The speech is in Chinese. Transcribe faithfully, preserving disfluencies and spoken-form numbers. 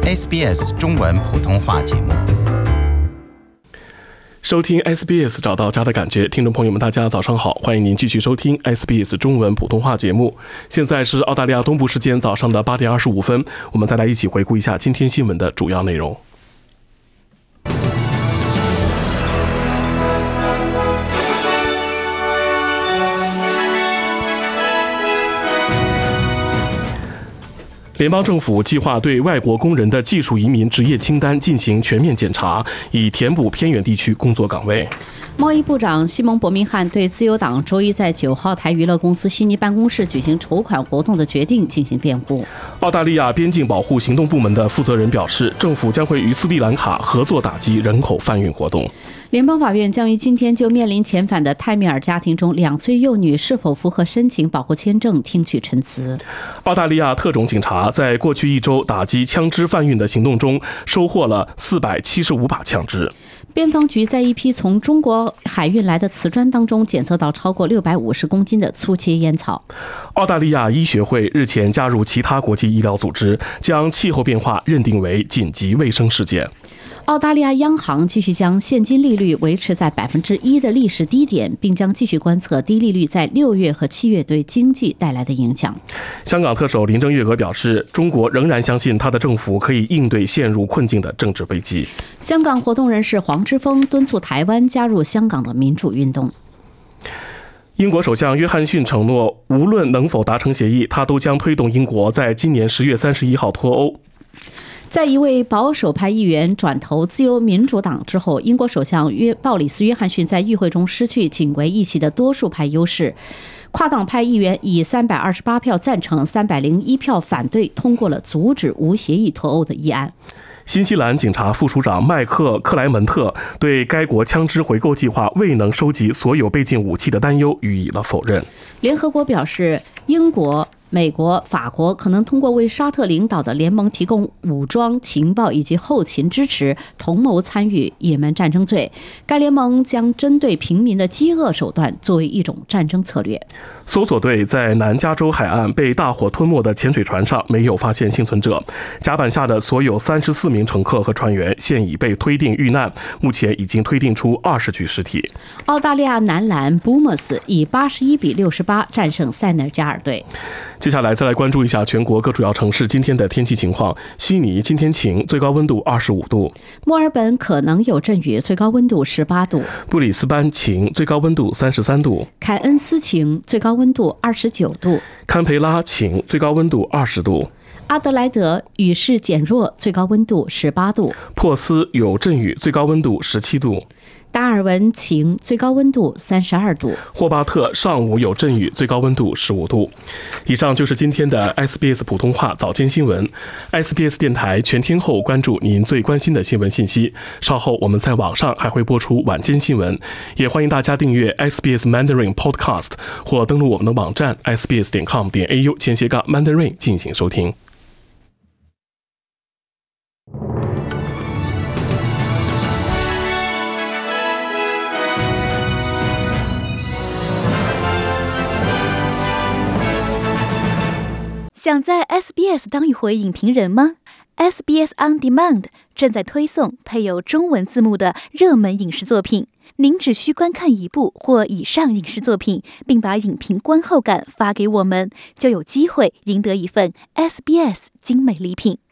S B S 中文普通话节目。 收听 S B S 找到家的感觉，听众朋友们大家早上好，欢迎您继续收听 S B S 中文普通话节目。现在是澳大利亚东部时间早上的八点二十五分，我们再来一起回顾一下今天新闻的主要内容。联邦政府计划对外国工人的技术移民职业清单进行全面检查，以填补偏远地区工作岗位。 贸易部长西蒙·伯明翰对自由党周一在九号台娱乐公司悉尼办公室举行筹款活动的决定进行辩护。 澳大利亚边境保护行动部门的负责人表示，政府将会与斯里兰卡合作打击人口贩运活动。 联邦法院将于今天就面临遣返的泰米尔家庭中两岁幼女是否符合申请保护签证听取陈词。 澳大利亚特种警察在过去一周打击枪支贩运的行动中收获了四百七十五把枪支。 边防局在一批从中国海运来的瓷砖当中检测到超过六百五十公斤的粗切烟草。 澳大利亚医学会日前加入其他国际医疗组织，将气候变化认定为紧急卫生事件。 澳大利亚央行继续将现金利率维持在百分之一的历史低点，并将继续观测低利率在六月和七月对经济带来的影响。 香港特首林郑月娥表示，中国仍然相信她的政府可以应对陷入困境的政治危机。 香港活动人士黄之锋敦促台湾加入香港的民主运动。 英国首相约翰逊承诺，无论能否达成协议，他都将推动英国在今年十月三十一号脱欧。 在一位保守派议员转投自由民主党之后，英国首相约鲍里斯·约翰逊在议会中失去仅为一席的多数派优势。跨党派议员以三百二十八票赞成、三百零一票反对通过了阻止无协议脱欧的议案。 新西兰警察副署长麦克·克莱门特对该国枪支回购计划未能收集所有被禁武器的担忧予以了否认。 联合国表示，英国、美国、法国可能通过为沙特领导的联盟提供武装、情报以及后勤支持，同谋参与也门战争罪。该联盟将针对平民的饥饿手段作为一种战争策略。 搜索队在南加州海岸被大火吞没的潜水船上没有发现幸存者，甲板下的所有三十四名乘客和船员现已被推定遇难，目前已经推定出二十具尸体。 澳大利亚男篮 Boomers 以八十一比六十八战胜塞内加尔队。 接下来再来关注一下全国各主要城市今天的天气情况。悉尼今天晴，最高温度二十五度； 墨尔本可能有阵雨，最高温度十八度； 布里斯班晴，最高温度三十三度； 凯恩斯晴，最高温度二十九度； 堪培拉晴，最高温度二十度； 阿德莱德雨势减弱，最高温度十八度； 珀斯有阵雨，最高温度十七度； 达尔文晴，最高温度三十二度； 霍巴特上午有阵雨，最高温度十五度。以上就是今天的 S B S 普通话早间新闻。S B S 电台全天候关注您最关心的新闻信息。稍后我们在网上还会播出晚间新闻，也欢迎大家订阅 S B S Mandarin Podcast 或登录我们的网站 s b s 点 com 点 a u 前斜杠 Mandarin 进行收听。 想在 S B S 当一回影评人吗？ S B S On Demand 正在推送配有中文字幕的热门影视作品，您只需观看一部或以上影视作品，并把影评观后感发给我们，就有机会赢得一份 S B S 精美礼品。